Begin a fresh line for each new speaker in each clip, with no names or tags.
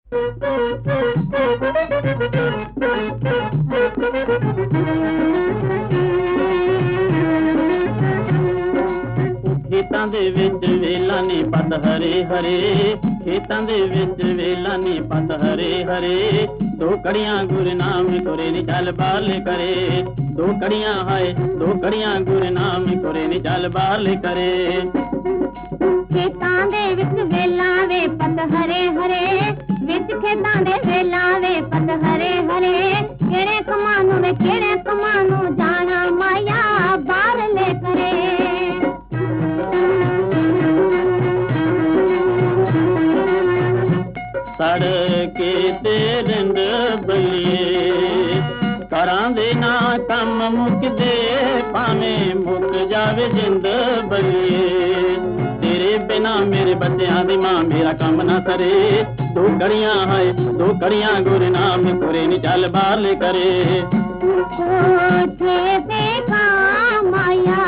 खेतां दे विच वेला नी पत हरे हरे, खेतां दे विच वेला नी पत हरे हरे, दो कड़ियां गुरु नाम कुरे नी चल बाले करे, दो कड़ियां हाय दो कड़ियां गुरु नाम कुरे नी चल बाले करे।
खेतां दे विच वेला वे पत हरे हरे, विच खेतां दे वेला वे पत हरे हरे, केड़े कमानू वे केड़े कमानू जाना माया बार ले करे।
सड़के ते रिंद बलिए करां दे ना कम मुकदे, भावें मुक जावे जिंद बलिए, तेरे बिना मेरे बच्चों दी मां मेरा कम ना करे, दो कड़ियां हाय दो कड़ियां गुरु नाम कुरे नी चल बाले करे।
कोठे पे काम आया,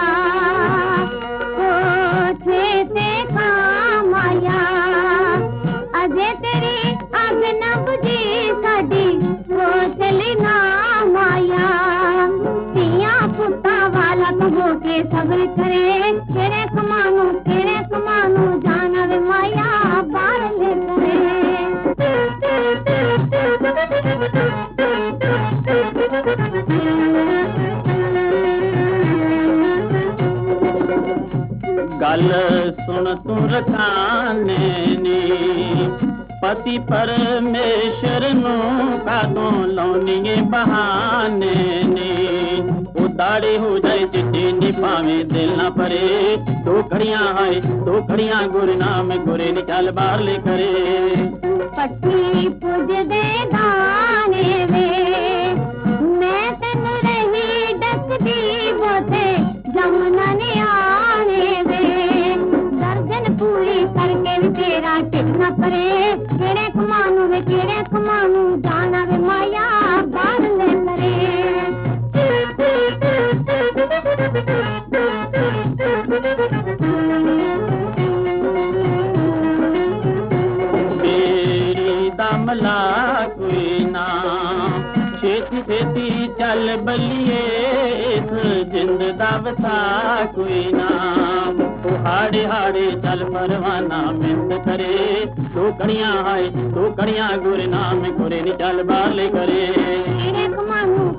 कोठे पे काम आया, अजे तेरी अग न बुझी साडी कोठली नाम आया, तिया पुता वाला कहो के सब्र करे, केड़े कमानू जाना वे माया बार ले करे।
गल सुन तू रखाने नी, पति परमेश्वर नू कादों लाउणीए बहाने नी, ओ दाढ़ी हो जाए चिट्टी नी भावें दिल ना परे, दो कड़ियां हाय दो कड़ियां गुरु नाम गुरे नी चल बाहर ले करे।
पट्टी पुज दे दाने वे मैं तन रही डकदी बोते जमुना ने आने वे, दर्जन पूरी करके भी तेरा टिक न परे, केड़े कमानू जाना वे माया बार ले करे।
बेड़ी दमला कोई ना छेती छेती चल बलिए, इस जिंद दा वसा कोई ना, हाड़े हाड़े चल परवाना मिंद करे, दो कड़ियां हाय दो कड़ियां गुरु नाम कुरे नी चल बाले करे।
केड़े कमानू